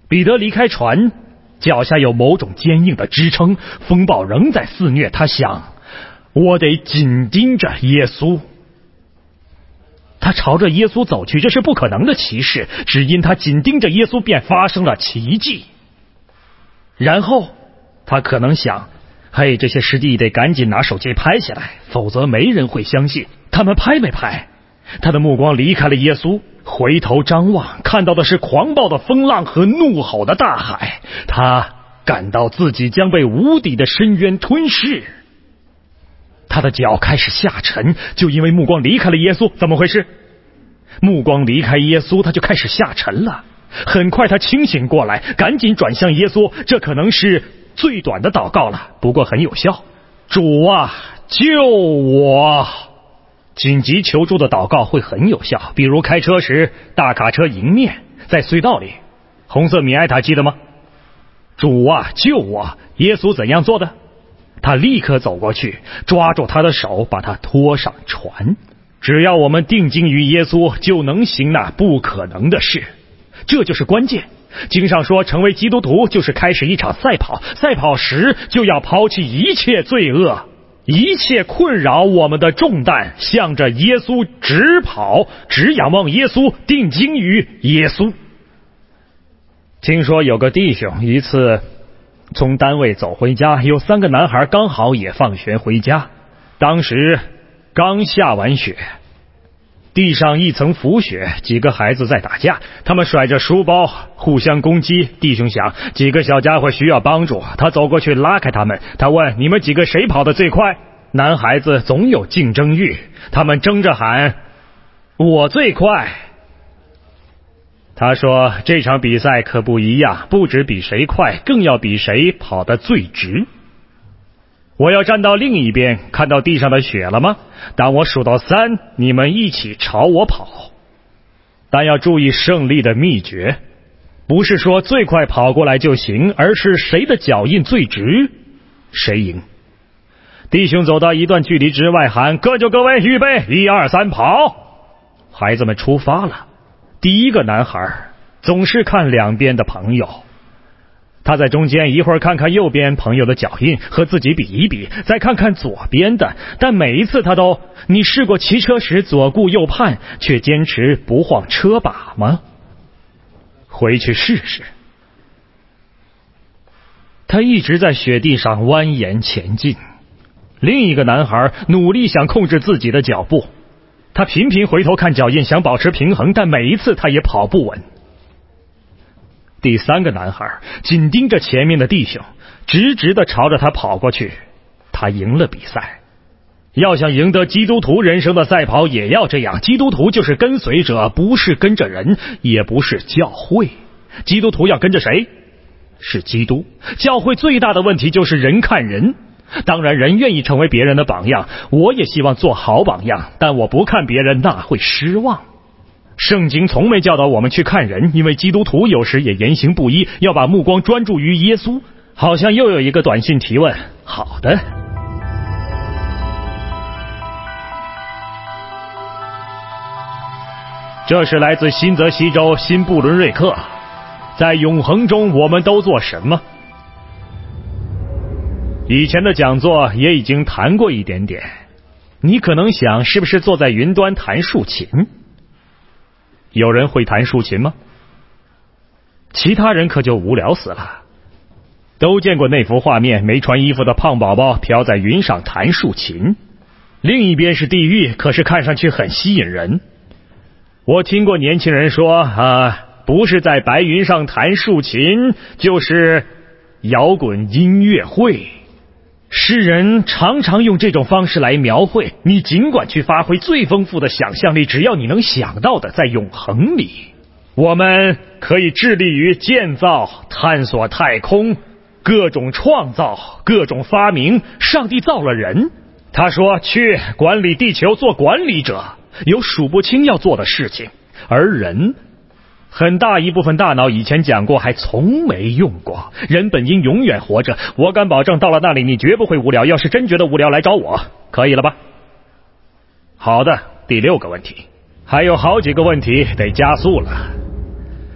彼得离开船，脚下有某种坚硬的支撑，风暴仍在肆虐。他想，我得紧盯着耶稣。他朝着耶稣走去，这是不可能的奇事，只因他紧盯着耶稣，便发生了奇迹。然后他可能想，嘿，这些师弟得赶紧拿手机拍下来，否则没人会相信。他们拍没拍？他的目光离开了耶稣，回头张望，看到的是狂暴的风浪和怒吼的大海。他感到自己将被无底的深渊吞噬。他的脚开始下沉，就因为目光离开了耶稣。怎么回事？目光离开耶稣，他就开始下沉了。很快他清醒过来，赶紧转向耶稣。这可能是最短的祷告了，不过很有效。主啊，救我！紧急求助的祷告会很有效，比如开车时大卡车迎面，在隧道里，红色米埃塔记得吗？主啊，救我！耶稣怎样做的？他立刻走过去，抓住他的手，把他拖上船。只要我们定睛于耶稣，就能行那不可能的事。这就是关键。经上说，成为基督徒就是开始一场赛跑，赛跑时就要抛弃一切罪恶，一切困扰我们的重担，向着耶稣直跑，只仰望耶稣，定睛于耶稣。听说有个弟兄一次从单位走回家，有三个男孩刚好也放学回家，当时刚下完雪，地上一层浮雪，几个孩子在打架，他们甩着书包互相攻击。弟兄想，几个小家伙需要帮助，他走过去拉开他们。他问，你们几个谁跑得最快？男孩子总有竞争欲，他们争着喊，我最快。他说，这场比赛可不一样，不只比谁快，更要比谁跑得最直。我要站到另一边，看到地上的雪了吗？当我数到三，你们一起朝我跑。但要注意胜利的秘诀，不是说最快跑过来就行，而是谁的脚印最直，谁赢。弟兄走到一段距离之外，喊，各就各位，预备，一二三，跑。孩子们出发了。第一个男孩总是看两边的朋友，他在中间一会儿看看右边朋友的脚印，和自己比一比，再看看左边的，但每一次他都，你试过骑车时左顾右盼，却坚持不晃车把吗？回去试试。他一直在雪地上蜿蜒前进。另一个男孩努力想控制自己的脚步，他频频回头看脚印，想保持平衡，但每一次他也跑不稳。第三个男孩紧盯着前面的弟兄，直直地朝着他跑过去。他赢了比赛。要想赢得基督徒人生的赛跑，也要这样。基督徒就是跟随者，不是跟着人，也不是教会。基督徒要跟着谁？是基督。教会最大的问题就是人看人。当然人愿意成为别人的榜样，我也希望做好榜样，但我不看别人，那会失望。圣经从没教导我们去看人，因为基督徒有时也言行不一，要把目光专注于耶稣。好像又有一个短信提问。好的。这是来自新泽西州新布伦瑞克。在永恒中我们都做什么？以前的讲座也已经谈过一点点。你可能想，是不是坐在云端弹竖琴？有人会弹竖琴吗？其他人可就无聊死了。都见过那幅画面，没穿衣服的胖宝宝飘在云上弹竖琴，另一边是地狱，可是看上去很吸引人。我听过年轻人说啊，不是在白云上弹竖琴，就是摇滚音乐会。诗人常常用这种方式来描绘，你尽管去发挥最丰富的想象力，只要你能想到的，在永恒里，我们可以致力于建造、探索太空，各种创造，各种发明。上帝造了人，他说去管理地球，做管理者，有数不清要做的事情。而人很大一部分大脑以前讲过，还从没用过。人本应永远活着，我敢保证到了那里你绝不会无聊，要是真觉得无聊来找我，可以了吧？好的，第六个问题，还有好几个问题得加速了。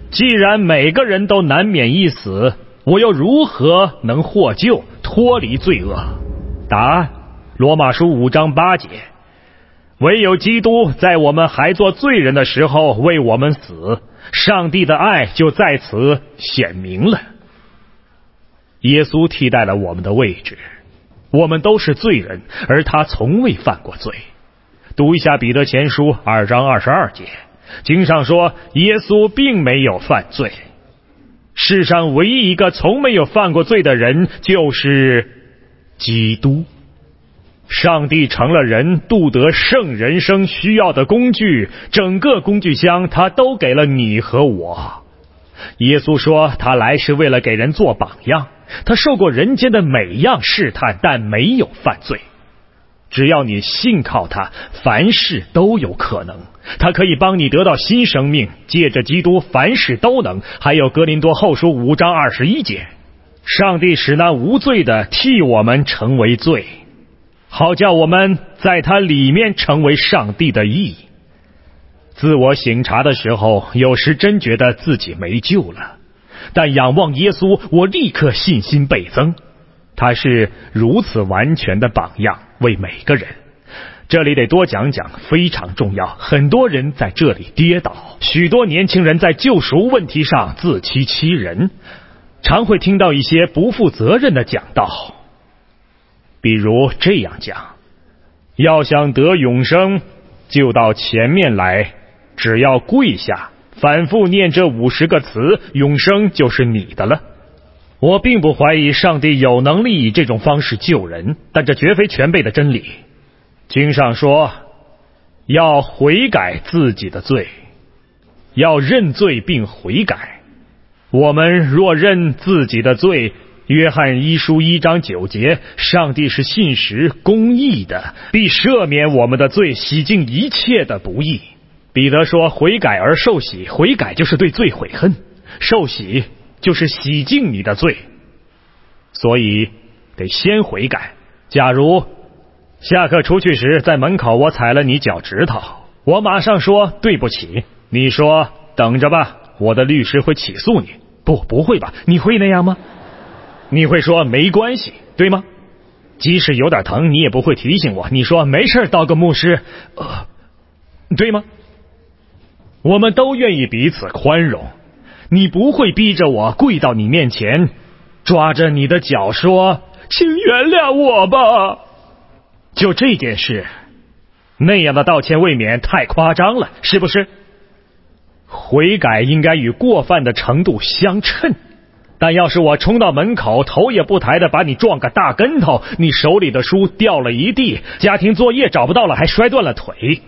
既然每个人都难免一死，我又如何能获救，脱离罪恶？答案：罗马书五章八节。唯有基督在我们还做罪人的时候为我们死，上帝的爱就在此显明了。耶稣替代了我们的位置，我们都是罪人，而他从未犯过罪。读一下彼得前书二章二十二节，经上说耶稣并没有犯罪。世上唯一一个从没有犯过罪的人就是基督。上帝成了人，度得圣人生需要的工具，整个工具箱他都给了你和我。耶稣说他来是为了给人做榜样，他受过人间的每样试探，但没有犯罪。只要你信靠他，凡事都有可能。他可以帮你得到新生命，借着基督凡事都能。还有哥林多后书五章二十一节，上帝使那无罪的替我们成为罪，好叫我们在他里面成为上帝的义。自我省察的时候，有时真觉得自己没救了，但仰望耶稣，我立刻信心倍增。他是如此完全的榜样，为每个人。这里得多讲讲，非常重要。很多人在这里跌倒，许多年轻人在救赎问题上自欺欺人，常会听到一些不负责任的讲道，比如这样讲：要想得永生，就到前面来，只要跪下，反复念这五十个词，永生就是你的了。我并不怀疑上帝有能力以这种方式救人，但这绝非全备的真理。经上说要悔改自己的罪，要认罪并悔改。我们若认自己的罪，约翰一书一章九节，上帝是信实公义的，必赦免我们的罪，洗净一切的不义。彼得说悔改而受洗，悔改就是对罪悔恨，受洗就是洗净你的罪，所以得先悔改。假如下课出去时在门口我踩了你脚趾头，我马上说对不起，你说等着吧，我的律师会起诉你。不，不会吧？你会那样吗？你会说没关系，对吗？即使有点疼，你也不会提醒我，你说没事，当个牧师，呃，对吗？我们都愿意彼此宽容，你不会逼着我跪到你面前，抓着你的脚说请原谅我吧。就这件事，那样的道歉未免太夸张了，是不是？悔改应该与过犯的程度相称。但要是我冲到门口，头也不抬的把你撞个大跟头，你手里的书掉了一地，家庭作业找不到了，还摔断了腿，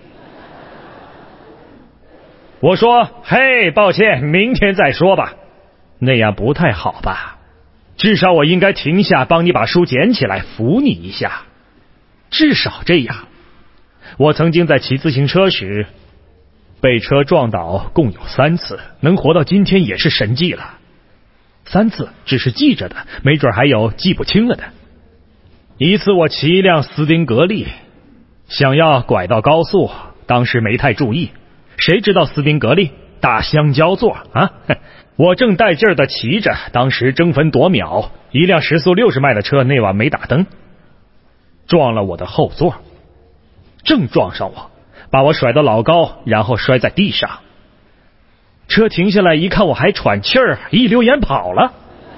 我说嘿，抱歉，明天再说吧，那样不太好吧？至少我应该停下，帮你把书捡起来，扶你一下，至少这样。我曾经在骑自行车时被车撞倒共有三次，能活到今天也是神迹了。三次只是记着的，没准还有记不清了的。一次我骑一辆斯丁格利，想要拐到高速，当时没太注意，谁知道斯丁格利大香蕉座啊！我正带劲儿的骑着，当时争分夺秒，一辆时速六十迈的车那晚没打灯，撞了我的后座，正撞上我，把我甩得老高，然后摔在地上。车停下来一看我还喘气儿，一溜烟跑了。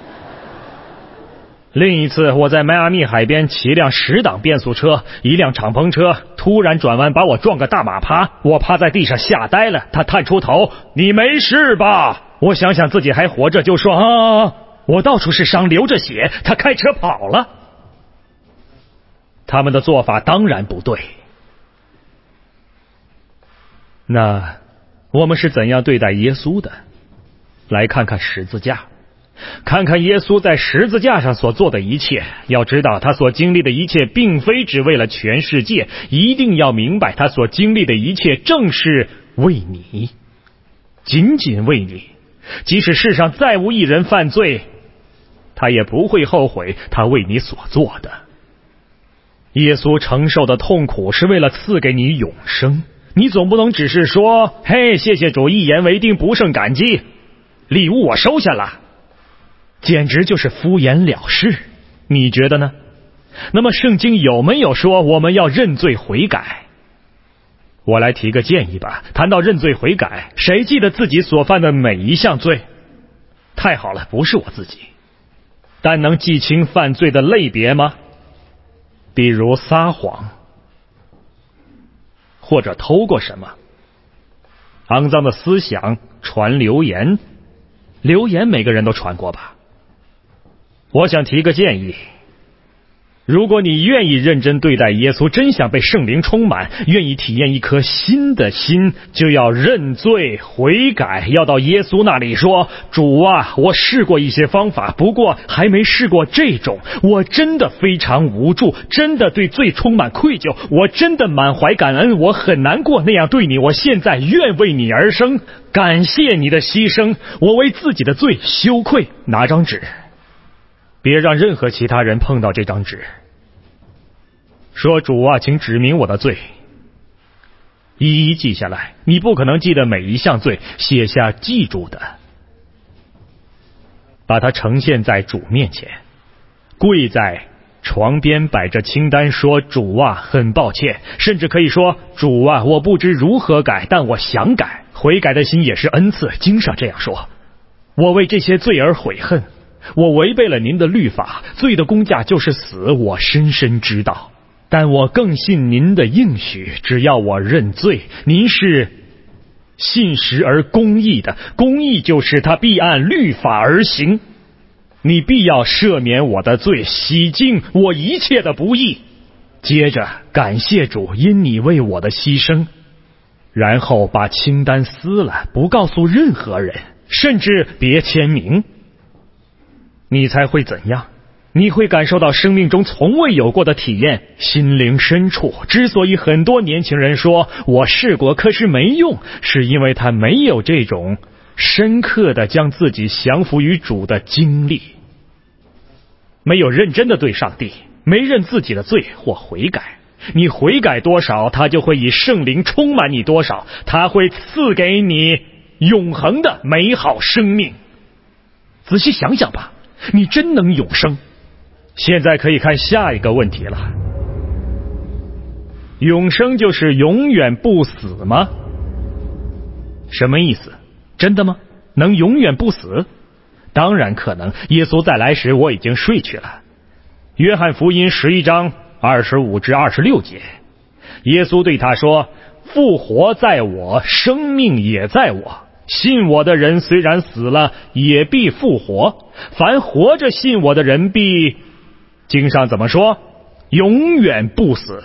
另一次我在迈阿密海边骑辆十档变速车，一辆敞篷车突然转弯把我撞个大马趴，我趴在地上吓呆了，他探出头，你没事吧？我想想自己还活着，就说啊，我到处是伤，流着血，他开车跑了。他们的做法当然不对。那我们是怎样对待耶稣的？来看看十字架，看看耶稣在十字架上所做的一切。要知道他所经历的一切并非只为了全世界，一定要明白他所经历的一切正是为你，仅仅为你。即使世上再无一人犯罪，他也不会后悔他为你所做的。耶稣承受的痛苦是为了赐给你永生，你总不能只是说嘿，谢谢主，一言为定，不胜感激。 礼物我收下了，简直就是敷衍了事，你觉得呢？那么圣经有没有说我们要认罪悔改？我来提个建议吧，谈到认罪悔改，谁记得自己所犯的每一项罪？太好了，不是我自己。但能记清犯罪的类别吗？比如撒谎，或者偷过什么，肮脏的思想，传流言，流言每个人都传过吧。我想提个建议，如果你愿意认真对待耶稣，真想被圣灵充满，愿意体验一颗新的心，就要认罪悔改，要到耶稣那里说，主啊，我试过一些方法，不过还没试过这种，我真的非常无助，真的对罪充满愧疚，我真的满怀感恩，我很难过那样对你，我现在愿为你而生，感谢你的牺牲，我为自己的罪羞愧。拿张纸，别让任何其他人碰到这张纸，说主啊，请指明我的罪，一一记下来。你不可能记得每一项罪，写下记住的，把它呈现在主面前，跪在床边摆着清单，说主啊，很抱歉，甚至可以说主啊，我不知如何改，但我想改，悔改的心也是恩赐，经上这样说，我为这些罪而悔恨，我违背了您的律法，罪的工价就是死，我深深知道，但我更信您的应许，只要我认罪，您是信实而公义的，公义就是他必按律法而行，你必要赦免我的罪，洗净我一切的不义。接着感谢主，因你为我的牺牲，然后把清单撕了，不告诉任何人，甚至别签名。你才会怎样？你会感受到生命中从未有过的体验，心灵深处。之所以很多年轻人说我试过可是没用，是因为他没有这种深刻的将自己降服于主的经历，没有认真的对上帝，没认自己的罪或悔改。你悔改多少，他就会以圣灵充满你多少，他会赐给你永恒的美好生命。仔细想想吧，你真能永生。现在可以看下一个问题了，永生就是永远不死吗？什么意思？真的吗？能永远不死？当然可能，耶稣再来时我已经睡去了。约翰福音十一章二十五至二十六节，耶稣对他说，复活在我，生命也在我，信我的人虽然死了，也必复活，凡活着信我的人必，经上怎么说？永远不死。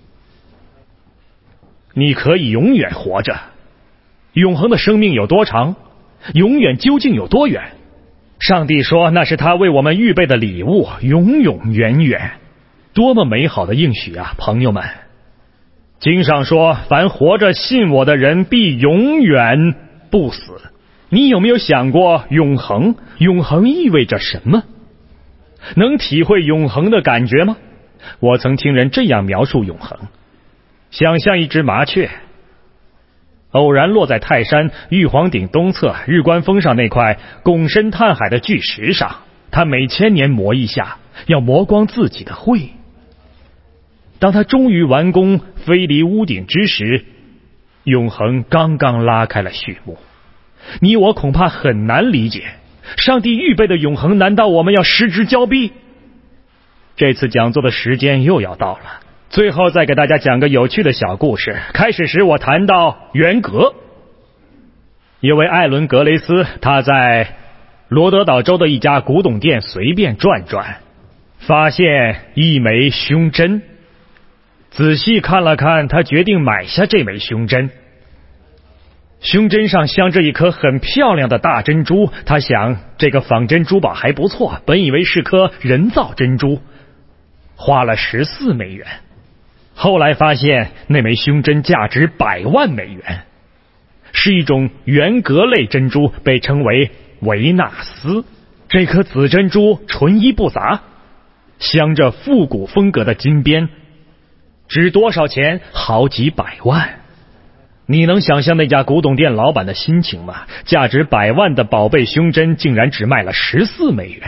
你可以永远活着。永恒的生命有多长？永远究竟有多远？上帝说那是他为我们预备的礼物，永永远远。多么美好的应许啊，朋友们！经上说，凡活着信我的人必永远不死。你有没有想过永恒？永恒意味着什么？能体会永恒的感觉吗？我曾听人这样描述永恒，想象一只麻雀偶然落在泰山玉皇顶东侧日关峰上那块拱身探海的巨石上，它每千年磨一下，要磨光自己的喙。当它终于完工飞离屋顶之时，永恒刚刚拉开了序幕。你我恐怕很难理解，上帝预备的永恒，难道我们要失之交臂？这次讲座的时间又要到了，最后再给大家讲个有趣的小故事。开始时我谈到元格，有位艾伦·格雷斯，他在罗德岛州的一家古董店随便转转，发现一枚胸针，仔细看了看，他决定买下这枚胸针。胸针上镶着一颗很漂亮的大珍珠，他想这个仿真珠宝还不错，本以为是颗人造珍珠，花了十四美元。后来发现那枚胸针价值百万美元，是一种圆格类珍珠，被称为维纳斯。这颗紫珍珠纯一不杂，镶着复古风格的金边，值多少钱？好几百万。 你能想象那家古董店老板的心情吗？价值百万的宝贝胸针竟然只卖了十四美元。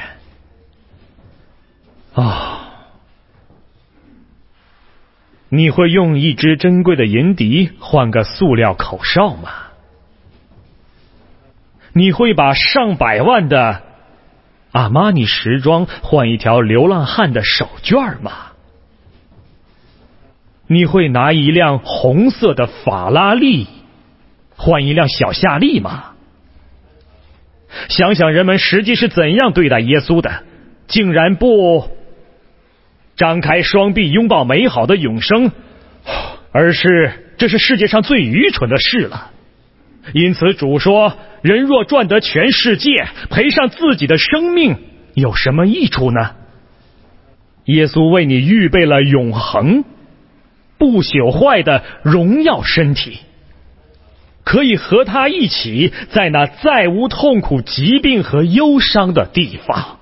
啊、哦！你会用一支珍贵的银笛换个塑料口哨吗？你会把上百万的阿玛尼时装换一条流浪汉的手绢吗？你会拿一辆红色的法拉利换一辆小夏利吗？想想人们实际是怎样对待耶稣的，竟然不张开双臂拥抱美好的永生，而是这是世界上最愚蠢的事了。因此主说，人若赚得全世界，赔上自己的生命，有什么益处呢？耶稣为你预备了永恒不朽坏的荣耀身体，可以和他一起在那再无痛苦、疾病和忧伤的地方。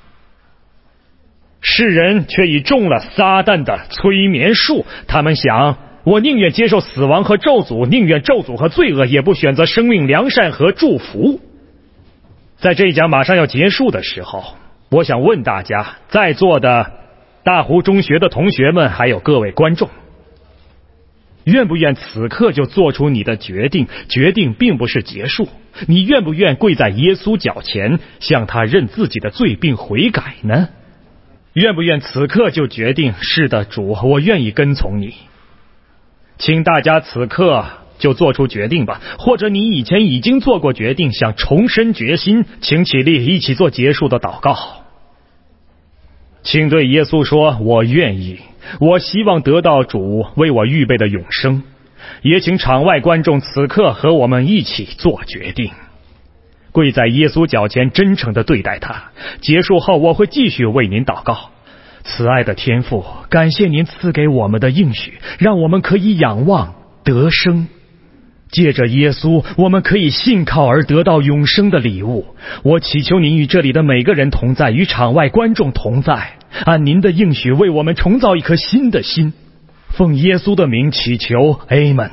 世人却已中了撒旦的催眠术，他们想，我宁愿接受死亡和咒诅，宁愿咒诅和罪恶，也不选择生命、良善和祝福。在这一讲马上要结束的时候，我想问大家，在座的大湖中学的同学们，还有各位观众，愿不愿此刻就做出你的决定？决定并不是结束，你愿不愿跪在耶稣脚前，向他认自己的罪并悔改呢？愿不愿此刻就决定，是的，主，我愿意跟从你？请大家此刻就做出决定吧，或者你以前已经做过决定，想重申决心，请起立，一起做结束的祷告。请对耶稣说，我愿意，我希望得到主为我预备的永生。也请场外观众此刻和我们一起做决定，跪在耶稣脚前，真诚地对待他。结束后我会继续为您祷告。慈爱的天父，感谢您赐给我们的应许，让我们可以仰望得生。借着耶稣，我们可以信靠而得到永生的礼物。我祈求您与这里的每个人同在，与场外观众同在，按您的应许为我们重造一颗新的心。奉耶稣的名祈求 Amen。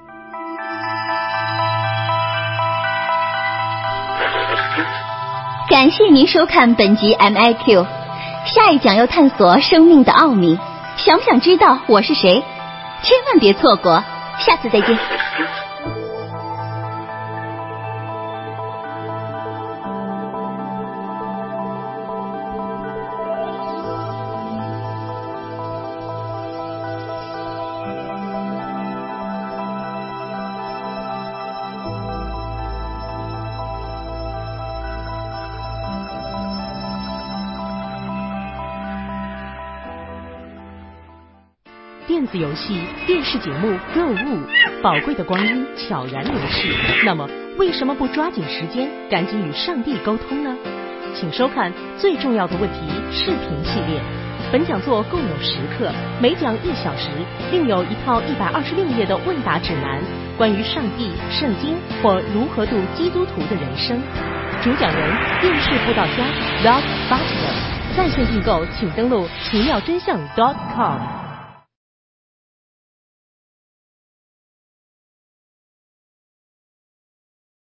感谢您收看本集 M I Q， 下一讲要探索生命的奥秘，想不想知道我是谁？千万别错过，下次再见。 电子游戏、电视节目、购物，宝贵的光阴悄然流逝。那么，为什么不抓紧时间，赶紧与上帝沟通呢？请收看最重要的问题视频系列。本讲座共有十课，每讲一小时，另有一套一百二十六页的问答指南，关于上帝、圣经或如何度基督徒的人生。主讲人：电视布道家 Doug Butler。在线订购，请登录奇妙真相 .com。